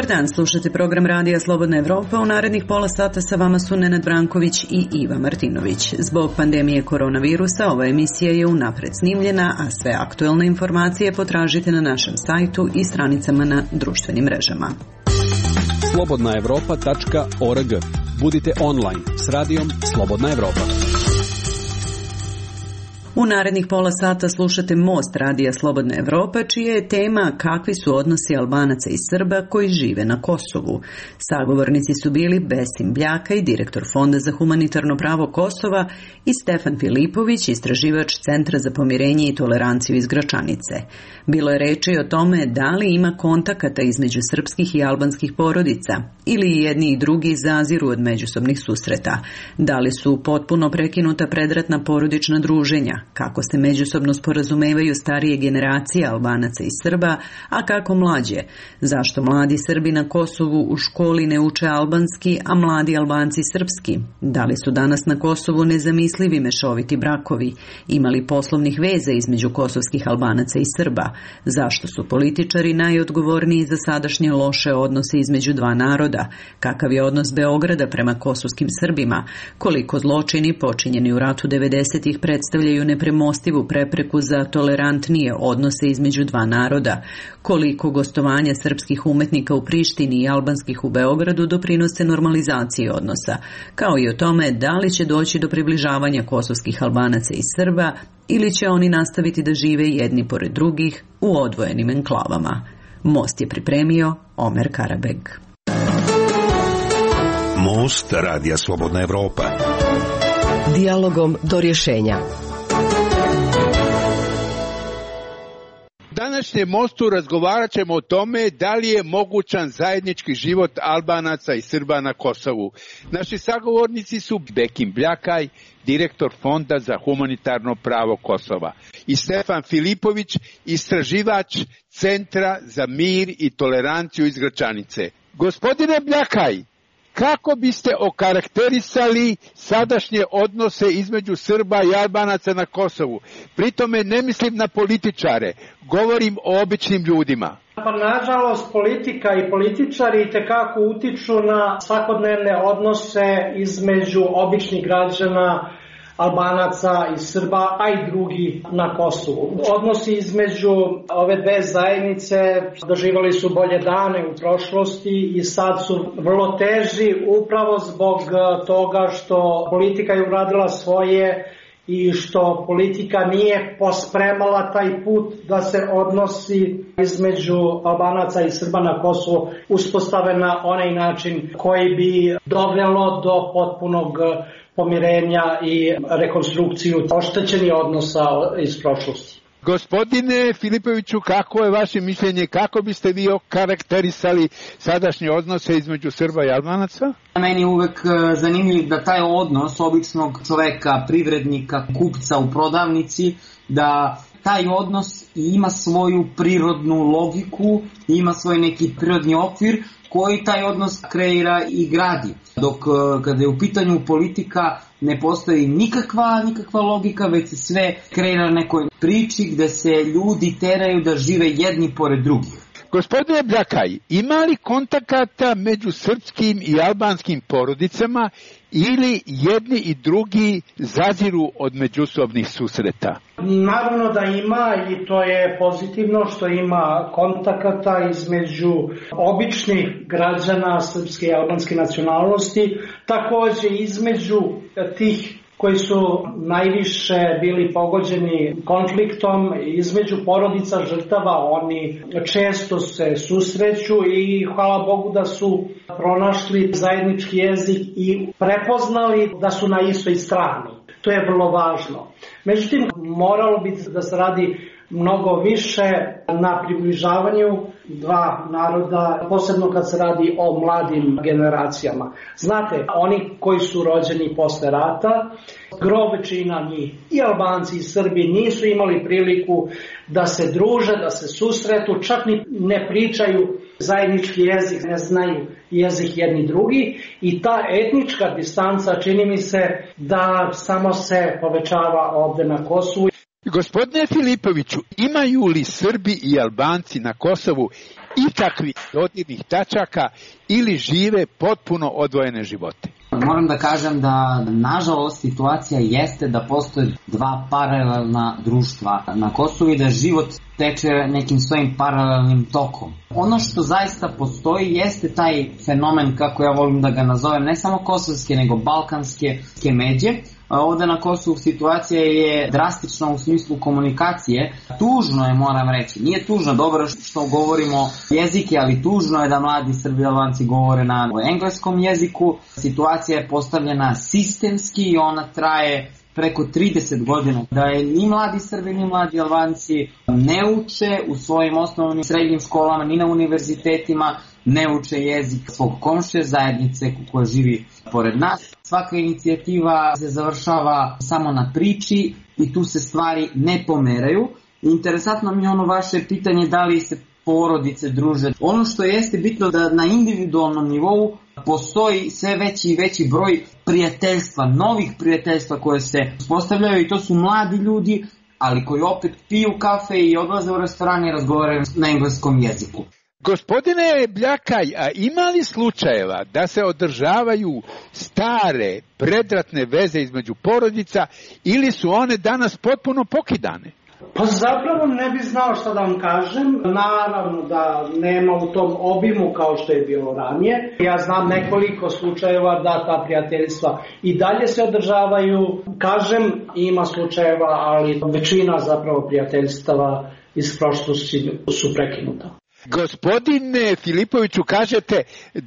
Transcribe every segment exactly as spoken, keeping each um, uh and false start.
dan, slušate program Radija Slobodna Evropa. U narednih pola sata sa vama su Nenad Branković i Iva Martinović. Zbog pandemije koronavirusa ova emisija je unapred snimljena, a sve aktuelne informacije potražite na našem sajtu i stranicama na društvenim mrežama. slobodna evropa tačka org. Budite online s radijom Slobodna Evropa. U narednih pola sata slušate Most Radija Slobodna Evropa, čija je tema kakvi su odnosi Albanaca i Srba koji žive na Kosovu. Sagovornici su bili Besim Bljaka, direktor Fonda za humanitarno pravo Kosova, i Stefan Filipović, istraživač Centra za pomirenje i toleranciju iz Gračanice. Bilo je reči o tome da li ima kontakata između srpskih i albanskih porodica, ili jedni i drugi zaziru od međusobnih susreta, da li su potpuno prekinuta predratna porodična druženja, kako se međusobno sporazumevaju starije generacije Albanaca i Srba, a kako mlađe, zašto mladi Srbi na Kosovu u školi ne uče albanski, a mladi Albanci srpski, da li su danas na Kosovu nezamislivi mešoviti brakovi, ima li poslovnih veza između kosovskih Albanaca i Srba, zašto su političari najodgovorniji za sadašnje loše odnose između dva naroda, kakav je odnos Beograda prema kosovskim Srbima, koliko zločini počinjeni u ratu devedesetih predstavljaju nepremostivu prepreku za tolerantnije odnose između dva naroda, koliko gostovanja srpskih umetnika u Prištini i albanskih u Beogradu doprinose normalizaciji odnosa, kao i o tome da li će doći do približavanja kosovskih Albanaca i Srba ili će oni nastaviti da žive jedni pored drugih u odvojenim enklavama. Most je pripremio Omer Karabeg. Most Radija Slobodna Evropa. Dijalogom do rješenja. U današnjem mostu razgovarat ćemo o tome da li je mogućan zajednički život Albanaca i Srba na Kosovu. Naši sagovornici su Besim Bljaka, direktor Fonda za humanitarno pravo Kosova, i Stefan Filipović, istraživač Centra za mir i toleranciju iz Gračanice. Gospodine Bljaka, kako biste okarakterisali sadašnje odnose između Srba i Albanaca na Kosovu? Pritome ne mislim na političare, govorim o običnim ljudima. Pa nažalost politika i političari itekako utiču na svakodnevne odnose između običnih građana, Albanaca i Srba, a i drugi na Kosovu. Odnosi između ove dve zajednice doživjeli su bolje dane u prošlosti i sad su vrlo teži upravo zbog toga što politika je uradila svoje i što politika nije pospremala taj put da se odnosi između Albanaca i Srba na Kosovu uspostave na onaj način koji bi dovelo do potpunog pomirenja i rekonstrukciju oštećenih odnosa iz prošlosti. Gospodine Filipoviću, kako je vaše mišljenje, kako biste vi okarakterisali sadašnje odnose između Srba i Albanaca? Meni je uvek zanimljiv da taj odnos običnog čoveka, privrednika, kupca u prodavnici, da taj odnos ima svoju prirodnu logiku, ima svoj neki prirodni okvir koji taj odnos kreira i gradi. Dok kada je u pitanju politika ne postoji nikakva, nikakva logika, već se sve kreira na nekoj priči gde se ljudi teraju da žive jedni pored drugih. Gospodine Bljaka, ima li kontakata među srpskim i albanskim porodicama ili jedni i drugi zaziru od međusobnih susreta? Naravno da ima i to je pozitivno što ima kontakata između običnih građana srpske i albanske nacionalnosti, također između tih koji su najviše bili pogođeni konfliktom, između porodica žrtava, oni često se susreću i hvala Bogu da su pronašli zajednički jezik i prepoznali da su na istoj strani. To je vrlo važno. Međutim, moralo bi da se radi mnogo više na približavanju dva naroda, posebno kad se radi o mladim generacijama. Znate, oni koji su rođeni posle rata, gro većina njih, i Albanci i Srbi, nisu imali priliku da se druže, da se susretu, čak ni ne pričaju zajednički jezik, ne znaju jezik jedni drugi, i ta etnička distanca čini mi se da samo se povećava ovde na Kosovu. Gospodine Filipoviću, imaju li Srbi i Albanci na Kosovu ikakvih dodirnih tačaka ili žive potpuno odvojene živote? Moram da kažem da, nažalost, situacija jeste da postoje dva paralelna društva na Kosovu i da život teče nekim svojim paralelnim tokom. Ono što zaista postoji jeste taj fenomen, kako ja volim da ga nazovem, ne samo kosovske, nego balkanske međe. Ovde na Kosovu situacija je drastična u smislu komunikacije. Tužno je, moram reći. Nije tužno, dobro što govorimo jezike, ali tužno je da mladi Srbi i Albanci govore na engleskom jeziku. Situacija je postavljena sistemski i ona traje preko trideset godina. Da je ni mladi Srbi ni mladi Albanci ne uče u svojim osnovnim srednjim školama, ni na univerzitetima, ne uče jezik svog komšije zajednice koja živi pored nas. Svaka inicijativa se završava samo na priči i tu se stvari ne pomeraju. Interesantno mi je ono vaše pitanje da li se porodice druže. Ono što jeste bitno da na individualnom nivou postoji sve veći i veći broj prijateljstva, novih prijateljstva koje se uspostavljaju i to su mladi ljudi, ali koji opet piju kafe i odlaze u restorane i razgovaraju na engleskom jeziku. Gospodine Bljakaj, a ima li slučajeva da se održavaju stare predratne veze između porodica ili su one danas potpuno pokidane? Pa zapravo ne bi znao što da vam kažem. Naravno da nema u tom obimu kao što je bilo ranije. Ja znam nekoliko slučajeva da ta prijateljstva i dalje se održavaju. Kažem, ima slučajeva, ali većina zapravo prijateljstava iz prošlosti su prekinuta. Gospodine Filipoviću, kažete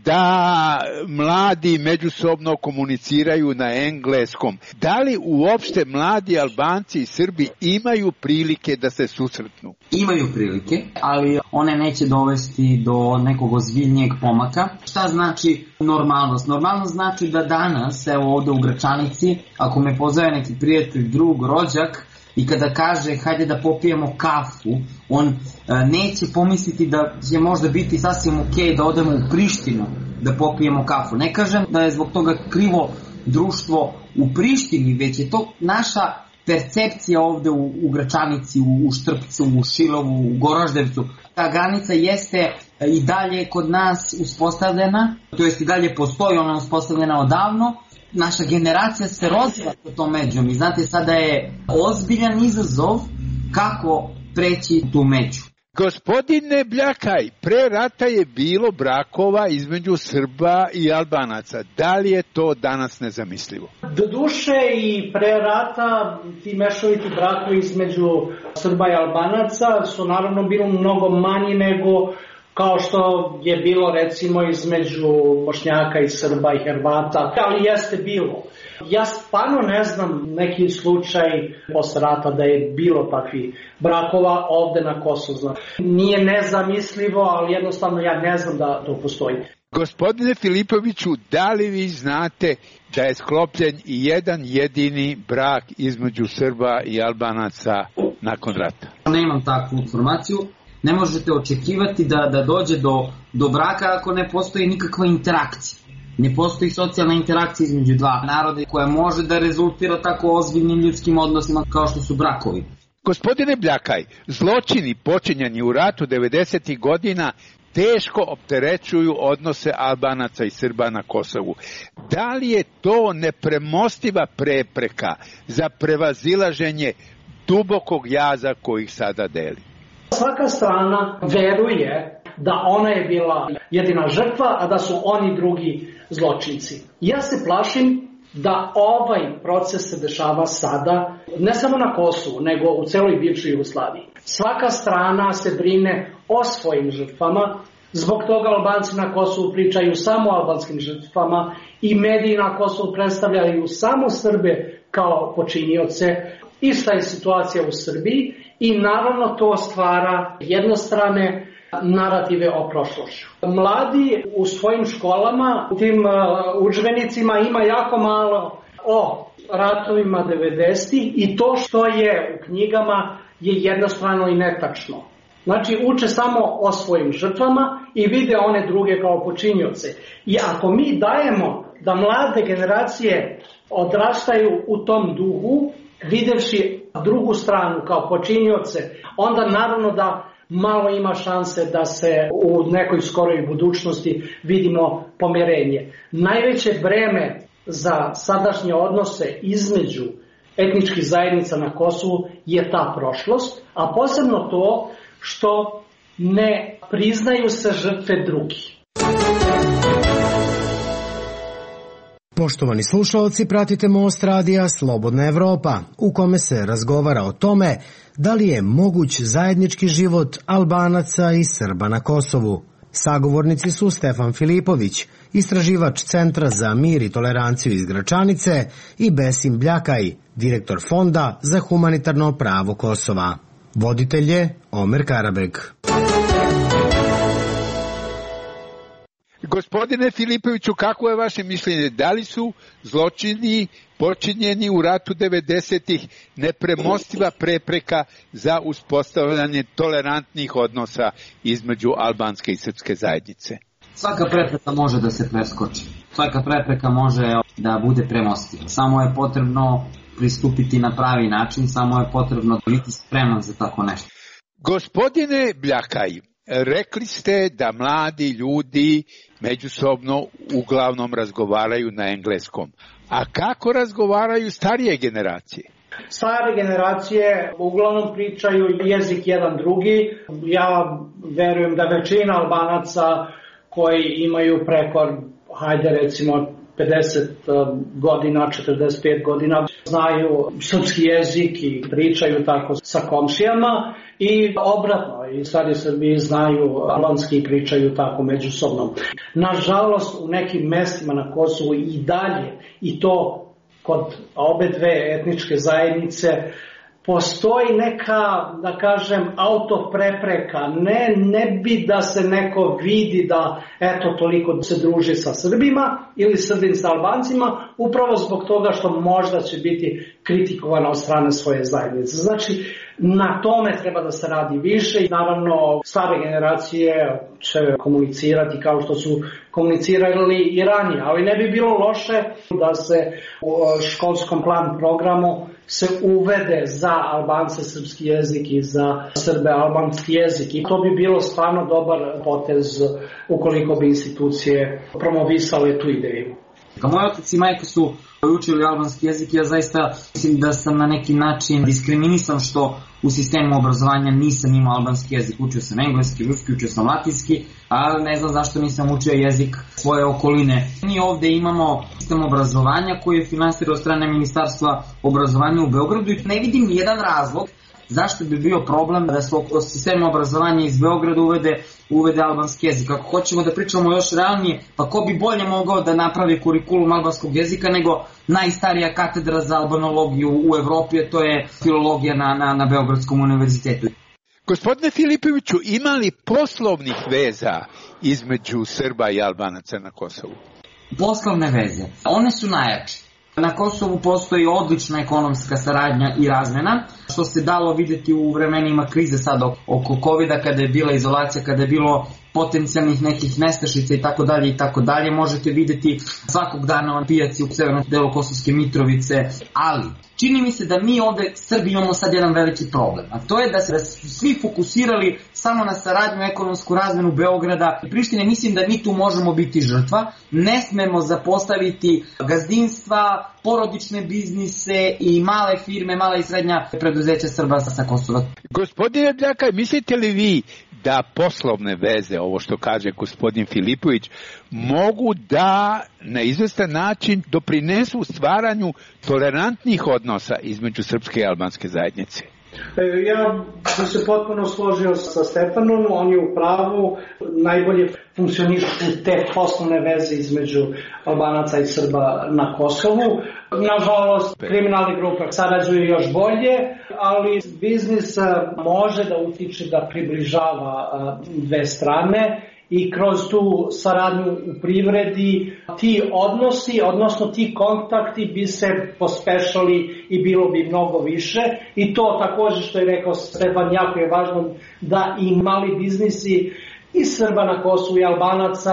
da mladi međusobno komuniciraju na engleskom. Da li uopšte mladi Albanci i Srbi imaju prilike da se susretnu? Imaju prilike, ali one neće dovesti do nekog ozbiljnijeg pomaka. Šta znači normalnost? Normalnost znači da danas, evo ovde u Gračanici, ako me pozove neki prijatelj, drug, rođak, i kada kaže hajde da popijemo kafu, on e, neće pomisliti da će možda biti sasvim ok da odemo u Prištinu da popijemo kafu. Ne kažem da je zbog toga krivo društvo u Prištini, već je to naša percepcija ovde u, u Gračanici, u, u Štrpcu, u Šilovu, u Goroždevcu. Ta granica jeste i dalje kod nas uspostavljena, to jest i dalje postoji, ona je uspostavljena odavno. Naša generacija se rozvila po tom međom i znate, sada je ozbiljan izazov kako preći tu među. Gospodine Bljakaj, pre rata je bilo brakova između Srba i Albanaca. Da li je to danas nezamislivo? Doduše i pre rata ti mešoviti brakovi između Srba i Albanaca su naravno bilo mnogo manji nego kao što je bilo recimo između Bošnjaka i Srba i Hrvata, ali jeste bilo. Ja stvarno ne znam neki slučaj posle rata da je bilo takvih brakova ovde na Kosovu. Nije nezamislivo, ali jednostavno ja ne znam da to postoji. Gospodine Filipoviću, da li vi znate da je sklopljen i jedan jedini brak između Srba i Albanaca nakon rata? Nemam takvu informaciju. Ne možete očekivati da, da dođe do, do braka ako ne postoji nikakva interakcija. Ne postoji socijalna interakcija između dva naroda koja može da rezultira tako ozbiljnim ljudskim odnosima kao što su brakovi. Gospodine Bljakaj, zločini počinjeni u ratu devedesetih godina teško opterećuju odnose Albanaca i Srba na Kosovu. Da li je to nepremostiva prepreka za prevazilaženje dubokog jaza koji ih sada deli? Svaka strana veruje da ona je bila jedina žrtva, a da su oni drugi zločinci. Ja se plašim da ovaj proces se dešava sada, ne samo na Kosovu, nego u celoj bivšoj Jugoslaviji. Svaka strana se brine o svojim žrtvama, zbog toga Albanci na Kosovu pričaju samo o albanskim žrtvama i mediji na Kosovu predstavljaju samo Srbe kao počinioce. Ista je situacija u Srbiji i naravno to stvara jednostrane narative o prošlošću. Mladi u svojim školama, u tim udžbenicima ima jako malo o ratovima devedesetih i to što je u knjigama je jednostrano i netačno. Znači uče samo o svojim žrtvama i vide one druge kao počinioce. I ako mi dajemo da mlade generacije odrastaju u tom duhu, videvši drugu stranu kao počinioce, onda naravno da malo ima šanse da se u nekoj skoroj budućnosti vidimo pomirenje. Najveće breme za sadašnje odnose između etničkih zajednica na Kosovu je ta prošlost, a posebno to što ne priznaju se žrtve drugih. Poštovani slušalci, pratite Most radija Slobodna Evropa, u kome se razgovara o tome da li je moguć zajednički život Albanaca i Srba na Kosovu. Sagovornici su Stefan Filipović, istraživač Centra za mir i toleranciju iz Gračanice, i Besim Bljakaj, direktor Fonda za humanitarno pravo Kosova. Voditelj je Omer Karabeg. Gospodine Filipoviću, kako je vaše mišljenje? Da li su zločini počinjeni u ratu devedesetih nepremostiva prepreka za uspostavljanje tolerantnih odnosa između albanske i srpske zajednice? Svaka prepreka može da se preskoči. Svaka prepreka može da bude premostiva. Samo je potrebno pristupiti na pravi način, samo je potrebno biti spreman za tako nešto. Gospodine Bljakaj, rekli ste da mladi ljudi međusobno uglavnom razgovaraju na engleskom. A kako razgovaraju starije generacije? Stare generacije uglavnom pričaju jezik jedan drugi. Ja verujem da većina Albanaca koji imaju preko, hajde recimo, pedeset godina, četrdeset pet godina, znaju srpski jezik i pričaju tako sa komšijama, i obratno, i stari Srbi znaju albanski i pričaju tako međusobno. Nažalost, u nekim mestima na Kosovu i dalje, i to kod obe dve etničke zajednice, postoji neka, da kažem, autoprepreka. Ne, ne bi da se neko vidi da eto toliko se druži sa Srbima ili Srbin sa Albancima, upravo zbog toga što možda će biti kritikovana od strane svoje zajednice. Znači, na tome treba da se radi više i naravno stare generacije će komunicirati kao što su komunicirali i ranije, ali ne bi bilo loše da se u školskom plan programu se uvede za Albance srpski jezik i za Srbe albanski jezik, i to bi bilo stvarno dobar potez ukoliko bi institucije promovisale tu ideju. Kao moj otac i majka su učili albanski jezik, ja zaista mislim da sam na neki način diskriminisan što u sistemu obrazovanja nisam imao albanski jezik. Učio sam engleski, ruski, učio sam latinski, ali ne znam zašto nisam učio jezik svoje okoline. Mi ovde imamo sistem obrazovanja koji je finansirao od strane Ministarstva obrazovanja u Beogradu i ne vidim nijedan razlog zašto bi bio problem da se oko sistema obrazovanja iz Beograda uvede, uvede albanski jezik. Ako hoćemo da pričamo još realnije, pa ko bi bolje mogao da napravi kurikulum albanskog jezika nego najstarija katedra za albanologiju u Evropi, a to je filologija na, na, na Beogradskom univerzitetu. Gospodine Filipoviću, ima li poslovnih veza između Srba i Albanaca na Kosovu? Poslovne veze, one su najjače. Na Kosovu postoji odlična ekonomska saradnja i razmena, što se dalo vidjeti u vremenima krize sad oko kovida, kada je bila izolacija, kada je bilo potencijalnih nekih nestašica i tako dalje i tako dalje. Možete vidjeti svakog dana na pijaci u severnom delu Kosovske Mitrovice, ali čini mi se da mi ovde Srbi imamo sad jedan veliki problem, a to je da se svi fokusirali samo na saradnju, ekonomsku razmenu Beograda i Prištine. Mislim da mi tu možemo biti žrtva, ne smemo zapostaviti gazdinstva, porodične biznise i male firme, mala i srednja preduzeća Srba sa Kosova. Gospodine Bljakaj, mislite li vi da poslovne veze, ovo što kaže gospodin Filipović, mogu da na izvestan način doprinesu stvaranju tolerantnih odnosa između srpske i albanske zajednice? Ja sam se potpuno složio sa Stefanom, on je u pravu, najbolje funkcionišu te poslovne veze između Albanaca i Srba na Kosovu. Nažalost, kriminalne grupe sarađuju još bolje, ali biznis može da utiče da približava dve strane i kroz tu saradnju u privredi ti odnosi, odnosno ti kontakti bi se pospešali i bilo bi mnogo više. I to također što je rekao Stefan, jako je važno da i mali biznisi i Srba na Kosovu i Albanaca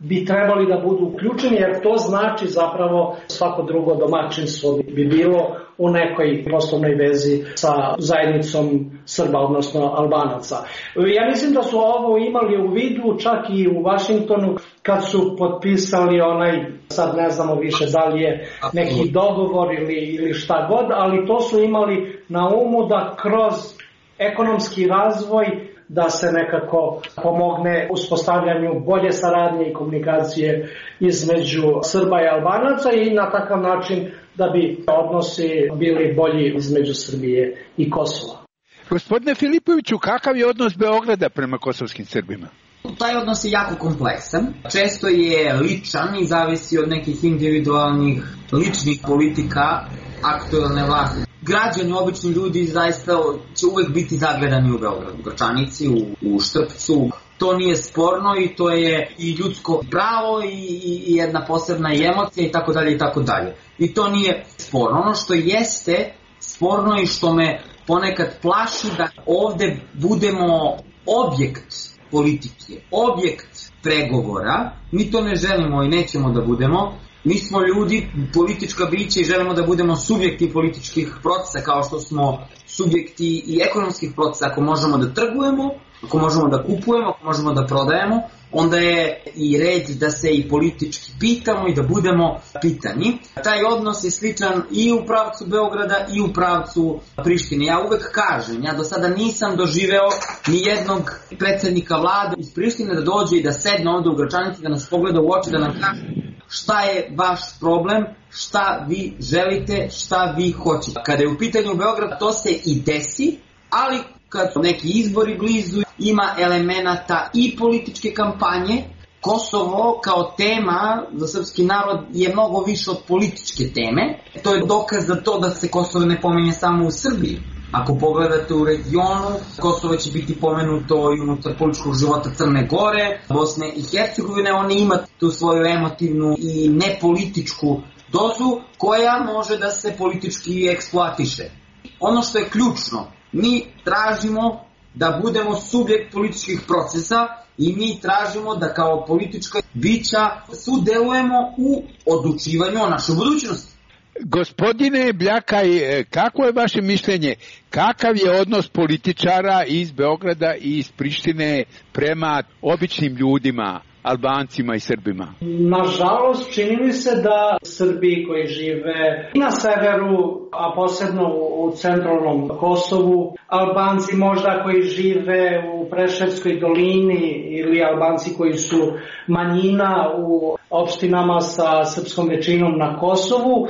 bi trebali da budu uključeni, jer to znači zapravo svako drugo domaćinstvo bi bilo u nekoj poslovnoj vezi sa zajednicom Srba, odnosno Albanaca. Ja mislim da su ovo imali u vidu čak i u Vašingtonu kad su potpisali onaj, sad ne znamo više da li je neki dogovor ili, ili šta god, ali to su imali na umu da kroz ekonomski razvoj da se nekako pomogne uspostavljanju bolje saradnje i komunikacije između Srba i Albanaca i na takav način da bi odnosi bili bolji između Srbije i Kosova. Gospodine Filipoviću, kakav je odnos Beograda prema kosovskim Srbima? Taj odnos je jako kompleksan, često je ličan i zavisi od nekih individualnih ličnih politika aktuelne vlasti. Građani, obični ljudi zaista će uvek biti zagledani u Beogradu, u Gračanici, u, u Štrpcu. To nije sporno i to je i ljudsko pravo i, i, i jedna posebna i emocija i tako dalje i tako dalje. I to nije sporno. Ono što jeste sporno i što me ponekad plaši da ovde budemo objekt politike, objekt pregovora. Mi to ne želimo i nećemo da budemo. Mi smo ljudi, politička bića i želimo da budemo subjekti političkih procesa kao što smo subjekti i ekonomskih procesa. Ako možemo da trgujemo, ako možemo da kupujemo, ako možemo da prodajemo, onda je i red da se i politički pitamo i da budemo pitani. Taj odnos je sličan i u pravcu Beograda i u pravcu Prištine. Ja uvek kažem, ja do sada nisam doživeo ni jednog predsjednika vlade iz Prištine da dođe i da sedne ovde u Gračanici, da nas pogleda u oči, da nam kaže šta je vaš problem, šta vi želite, šta vi hoćete. Kada je u pitanju Beograd, to se i desi, ali kad su neki izbori blizu, ima elemenata i političke kampanje. Kosovo kao tema za srpski narod je mnogo više od političke teme. To je dokaz za to da se Kosovo ne pominje samo u Srbiji. Ako pogledate u regionu, Kosovo će biti pomenuto i unutar političkog života Crne Gore, Bosne i Hercegovine. Oni ima tu svoju emotivnu i nepolitičku dozu koja može da se politički eksploatiše. Ono što je ključno, mi tražimo da budemo subjekt političkih procesa i mi tražimo da kao politička bića sudelujemo u odlučivanju o našoj budućnosti. Gospodine Bljakaj, kako je vaše mišljenje, kakav je odnos političara iz Beograda i iz Prištine prema običnim ljudima, Albancima i Srbima? Nažalost, čini mi se da Srbi koji žive na severu, a posebno u centralnom Kosovu, Albanci možda koji žive u Preševskoj dolini ili Albanci koji su manjina u opštinama sa srpskom većinom na Kosovu,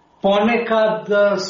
ponekad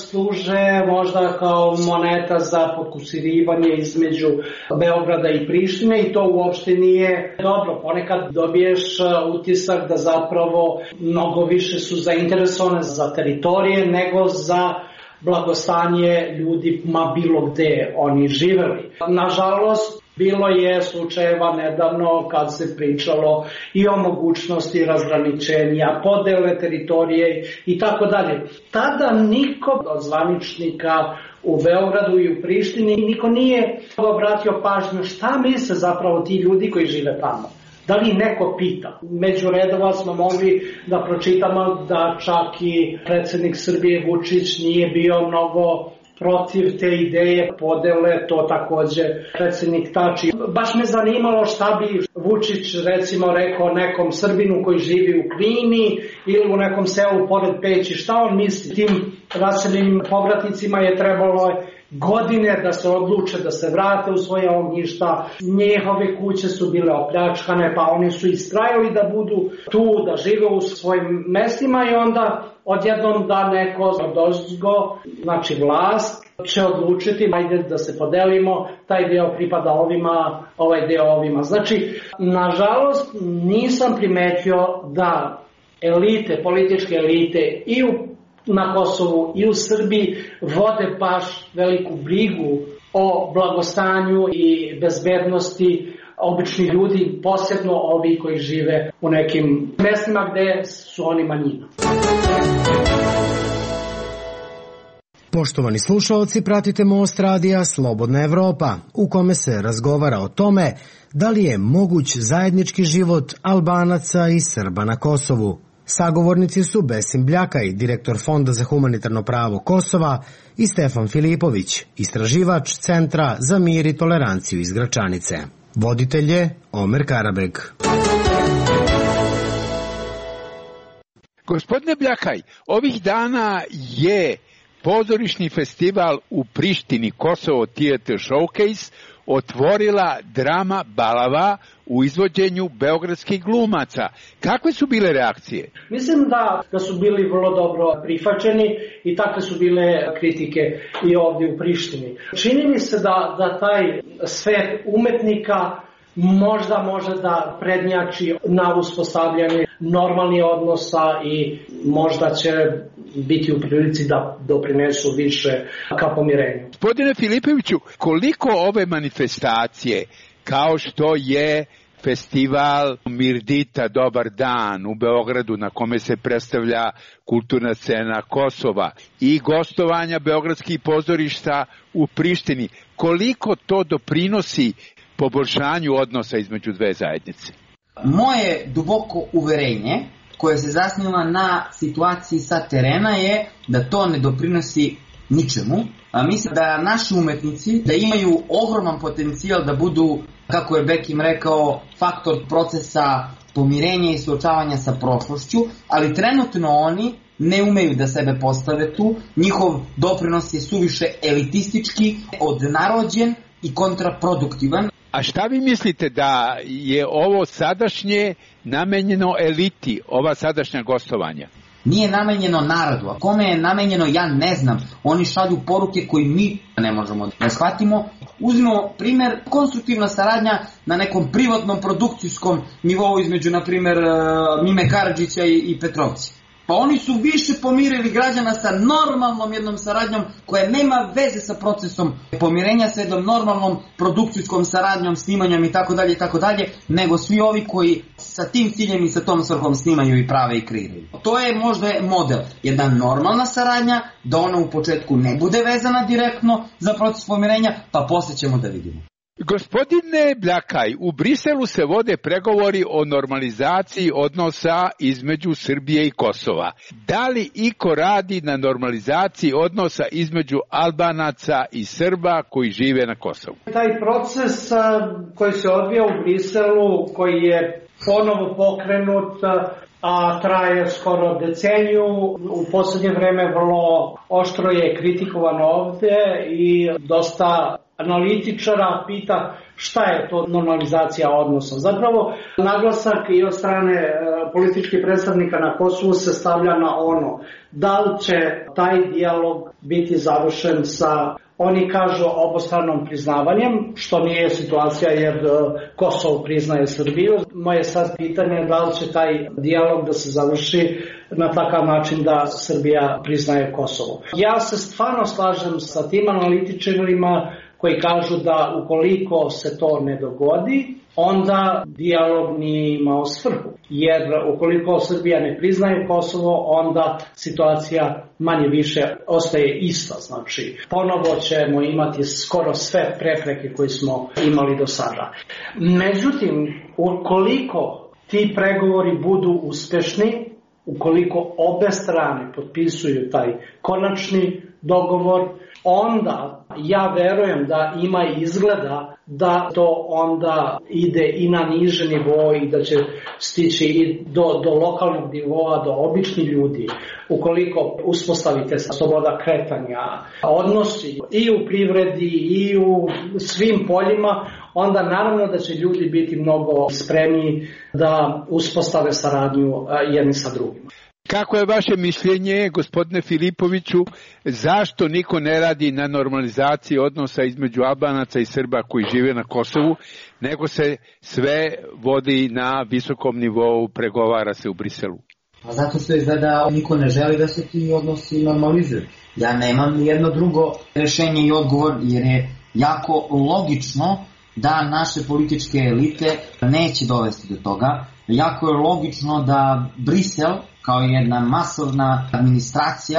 služe možda kao moneta za potkusirivanje između Beograda i Prištine i to uopšte nije dobro. Ponekad dobiješ utisak da zapravo mnogo više su zainteresovane za teritorije nego za blagostanje ljudi ma bilo gde oni živeli. Nažalost, bilo je slučajeva nedavno kad se pričalo i o mogućnosti razgraničenja, podele teritorije i tako dalje. Tada niko od zvaničnika u Beogradu i u Prištini, niko nije obratio pažnju šta misle zapravo ti ljudi koji žive tamo. Da li neko pita? Među redova smo mogli da pročitamo da čak i predsjednik Srbije Vučić nije bio mnogo protiv te ideje podele, to takođe predsjednik Tači. Baš me zanimalo šta bi Vučić recimo rekao nekom Srbinu koji živi u Klini ili u nekom selu pored Peći, šta on misli? Tim raseljenim povratnicima je trebalo godine da se odluče da se vrate u svoje ognjišta, njihove kuće su bile opljačkane, pa oni su istrajali da budu tu, da žive u svojim mestima i onda odjednom da neko odozgo, znači vlast, će odlučiti, ajde da se podelimo, taj deo pripada ovima, ovaj deo ovima. Znači, nažalost, nisam primetio da elite, političke elite i u na Kosovu i u Srbiji vode baš veliku brigu o blagostanju i bezbednosti običnih ljudi, posebno ovi koji žive u nekim mestima gde su oni manjina. Poštovani slušaoci, pratite Most radija Slobodna Evropa, u kome se razgovara o tome da li je moguć zajednički život Albanaca i Srba na Kosovu. Sagovornici su Besim Bljakaj, direktor Fonda za humanitarno pravo Kosova, i Stefan Filipović, istraživač Centra za mir i toleranciju iz Gračanice. Voditelj je Omer Karabeg. Gospodine Bljakaj, ovih dana je pozorišni festival u Prištini, Kosovo Theatre Showcase, otvorila drama Balava u izvođenju beogradskih glumaca. Kakve su bile reakcije? Mislim da, da su bili vrlo dobro prihvaćeni i takve su bile kritike i ovdje u Prištini. Čini mi se da, da taj svet umetnika možda može da prednjači na uspostavljanje normalnih odnosa i možda će biti u prilici da doprinesu više ka pomirenju. Gospodine Filipoviću, koliko ove manifestacije, kao što je festival Mirdita Dobar dan u Beogradu, na kome se predstavlja kulturna scena Kosova, i gostovanja beogradskih pozorišta u Prištini, koliko to doprinosi poboljšanju odnosa između dve zajednice? Moje duboko uverenje, koje se zasniva na situaciji sa terena, je da to ne doprinosi ničemu. A mislim da naši umetnici da imaju ogroman potencijal da budu, kako je Bekim rekao, faktor procesa pomirenja i suočavanja sa prošlošću, ali trenutno oni ne umeju da sebe postave tu. Njihov doprinos je suviše elitistički, odnarođen i kontraproduktivan. A šta vi mislite, da je ovo sadašnje namenjeno eliti, ova sadašnja gostovanja? Nije namenjeno narodu. A kome je namenjeno, ja ne znam. Oni šalju poruke koje mi ne možemo da shvatimo. Uzmimo primjer, konstruktivna saradnja na nekom privatnom produkcijskom nivou između, na primjer, Mime Karadžića i, i Petrovci. Pa oni su više pomirili građana sa normalnom jednom saradnjom koja nema veze sa procesom pomirenja, sa jednom normalnom produkcijskom saradnjom, snimanjem i tako dalje i tako dalje, nego svi ovi koji sa tim ciljem i sa tom svrhom snimaju i prave i kreiraju. To je možda model, jedna normalna saradnja, da ona u početku ne bude vezana direktno za proces pomirenja, pa poslije ćemo da vidimo. Gospodine Bljakaj, u Briselu se vode pregovori o normalizaciji odnosa između Srbije i Kosova. Da li iko radi na normalizaciji odnosa između Albanaca i Srba koji žive na Kosovu? Taj proces koji se odvija u Briselu, koji je ponovo pokrenut, a traje skoro deceniju, u posljednje vreme vrlo oštro je kritikovan ovdje i dosta analitičara pita šta je to normalizacija odnosa. Zapravo naglasak i od strane političkih predstavnika na Kosovu se stavlja na ono da li će taj dijalog biti završen sa, oni kažu, obostranom priznavanjem, što nije situacija jer Kosovo priznaje Srbiju. Moje sad pitanje je da li će taj dijalog da se završi na takav način da Srbija priznaje Kosovo. Ja se stvarno slažem sa tim analitičarima koji kažu da ukoliko se to ne dogodi, onda dijalog nije imao svrhu. Jer ukoliko Srbija ne priznaje Kosovo, onda situacija manje više ostaje ista. Znači, ponovo ćemo imati skoro sve prepreke koje smo imali do sada. Međutim, ukoliko ti pregovori budu uspešni, ukoliko obe strane potpisuju taj konačni dogovor, onda ja verujem da ima izgleda da to onda ide i na niže nivo i da će stići i do, do lokalnog nivoa, do običnih ljudi. Ukoliko uspostavite sloboda kretanja, odnosi i u privredi i u svim poljima, onda naravno da će ljudi biti mnogo spremniji da uspostave saradnju jedni sa drugima. Kako je vaše mišljenje, gospodine Filipoviću, zašto niko ne radi na normalizaciji odnosa između Albanaca i Srba koji žive na Kosovu, nego se sve vodi na visokom nivou, pregovara se u Briselu? Pa zato što izgleda niko ne želi da se ti odnosi normalizuju. Ja nemam nijedno drugo rešenje i odgovor, jer je jako logično da naše političke elite neće dovesti do toga. Jako je logično da Brisel, kao jedna masovna administracija,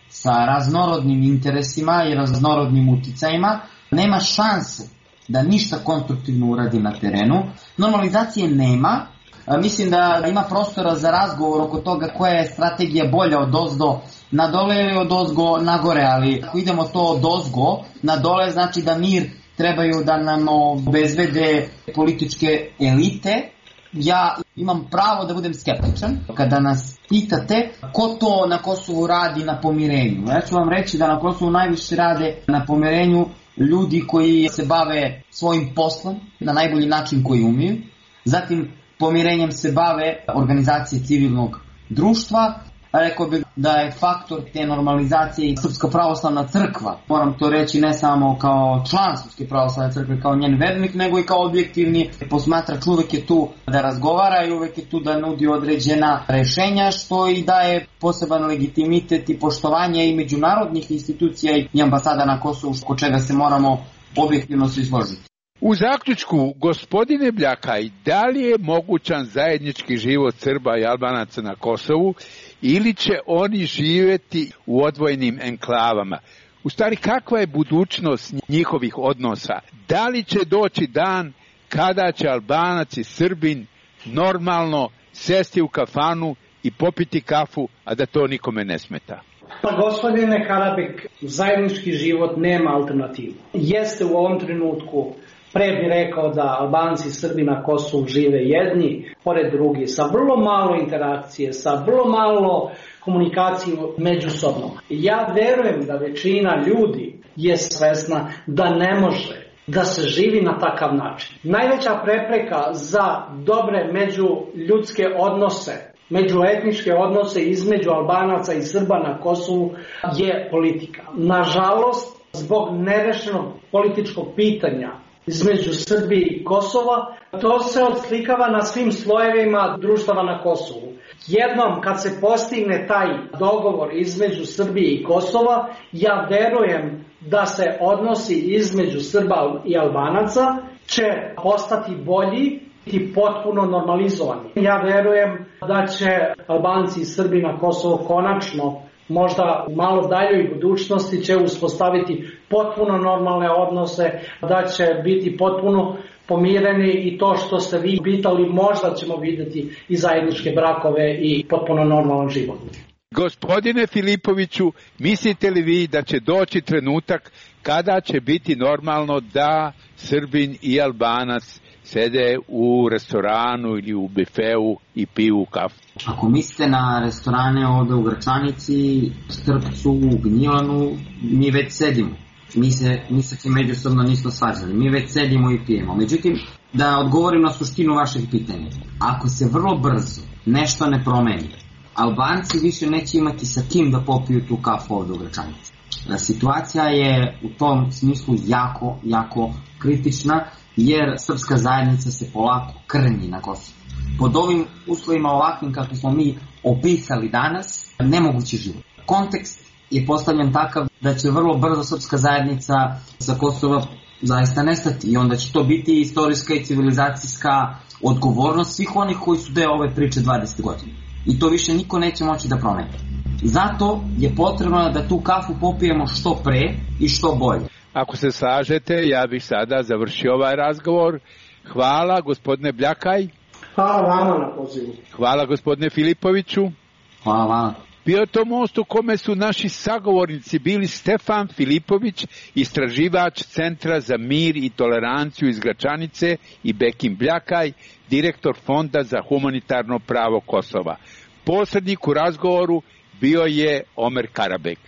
sa raznorodnim interesima i raznorodnim uticajima, nema šanse da ništa konstruktivno uradi na terenu. Normalizacije nema. Mislim da ima prostora za razgovor oko toga koja je strategija bolja od ozdo na dole ili od ozgo na gore, ali ako idemo to od ozgo na dole, znači da mir trebaju da nam obezbede političke elite. Ja imam pravo da budem skeptičan kada nas pitate ko to na Kosovu radi na pomirenju. Ja ću vam reći da na Kosovu najviše rade na pomirenju ljudi koji se bave svojim poslom na najbolji način koji umiju. Zatim pomirenjem se bave organizacije civilnog društva. Rekao bih da je faktor te normalizacije i Srpska pravoslavna crkva. Moram to reći ne samo kao član Srpske pravoslavne crkve, kao njen vernik, nego i kao objektivni posmatrač. Uvek je tu da razgovara i uvek je tu da nudi određena rešenja, što i daje poseban legitimitet i poštovanje i međunarodnih institucija i ambasada na Kosovu, oko čega se moramo objektivno svi složiti. U zaključku, gospodine Bljakaj, da li je mogućan zajednički život Srba i Albanaca na Kosovu ili će oni živjeti u odvojenim enklavama? U stvari, kakva je budućnost njihovih odnosa? Da li će doći dan kada će Albanac i Srbin normalno sesti u kafanu i popiti kafu, a da to nikome ne smeta? Pa gospodine Karabek, zajednički život nema alternativu. Jeste u ovom trenutku, pre bi rekao da Albanci i Srbi na Kosovu žive jedni pored drugi, sa vrlo malo interakcije, sa vrlo malo komunikacije međusobno. Ja verujem da većina ljudi je svesna da ne može da se živi na takav način. Najveća prepreka za dobre međuljudske odnose, međuetničke odnose između Albanaca i Srba na Kosovu je politika. Nažalost, zbog nerešenog političkog pitanja između Srbije i Kosova, to se odslikava na svim slojevima društava na Kosovu. Jednom kad se postigne taj dogovor između Srbije i Kosova, ja verujem da se odnosi između Srba i Albanaca će postati bolji i potpuno normalizovani. Ja verujem da će Albanci i Srbi na Kosovu konačno, možda u malo daljoj budućnosti, će uspostaviti potpuno normalne odnose, da će biti potpuno pomireni i to što ste vi pitali, možda ćemo vidjeti i zajedničke brakove i potpuno normalan život. Gospodine Filipoviću, mislite li vi da će doći trenutak kada će biti normalno da Srbin i Albanac sede u restoranu ili u bifeu i piju kafu? Ako mislite na restorane ovde u Gračanici, Štrpcu, u Gnjilanu, mi već sedimo. Mi se, mi se ti međusobno nismo svađali. Mi već sedimo i pijemo. Međutim, da odgovorim na suštinu vašeg pitanja. Ako se vrlo brzo nešto ne promeni, Albanci više neće imati sa kim da popiju tu kafu ovde u Gračanici. Situacija je u tom smislu jako, jako kritična, jer srpska zajednica se polako krnji na Kosovu. Pod ovim uslovima ovakvim kako smo mi opisali danas, nemogući život. Kontekst je postavljen takav da će vrlo brzo srpska zajednica sa Kosova zaista nestati i onda će to biti istorijska i civilizacijska odgovornost svih onih koji su deo ove priče dvadeset godina. I to više niko neće moći da promeni. Zato je potrebno da tu kafu popijemo što pre i što bolje. Ako se slažete, ja bih sada završio ovaj razgovor. Hvala, gospodine Bljakaj. Hvala vama na pozivu. Hvala, gospodine Filipoviću. Hvala vama. Bio je to most u kome su naši sagovornici bili Stefan Filipović, istraživač Centra za mir i toleranciju iz Gračanice, i Bekim Bljakaj, direktor Fonda za humanitarno pravo Kosova. Posrednik u razgovoru bio je Omer Karabek.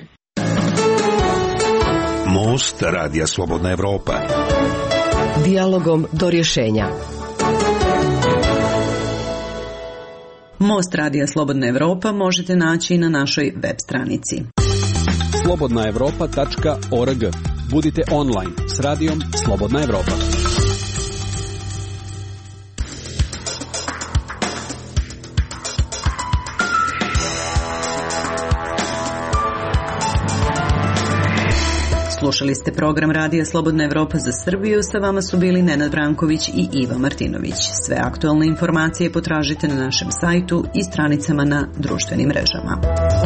Most Radija Slobodna Evropa. Dijalogom do rješenja. Most Radija Slobodna Evropa možete naći i na našoj web stranici. slobodna evropa tačka org. Budite online s radijom Slobodna Evropa. Slušali ste program Radija Slobodna Evropa za Srbiju, sa vama su bili Nenad Branković i Iva Martinović. Sve aktualne informacije potražite na našem sajtu i stranicama na društvenim mrežama.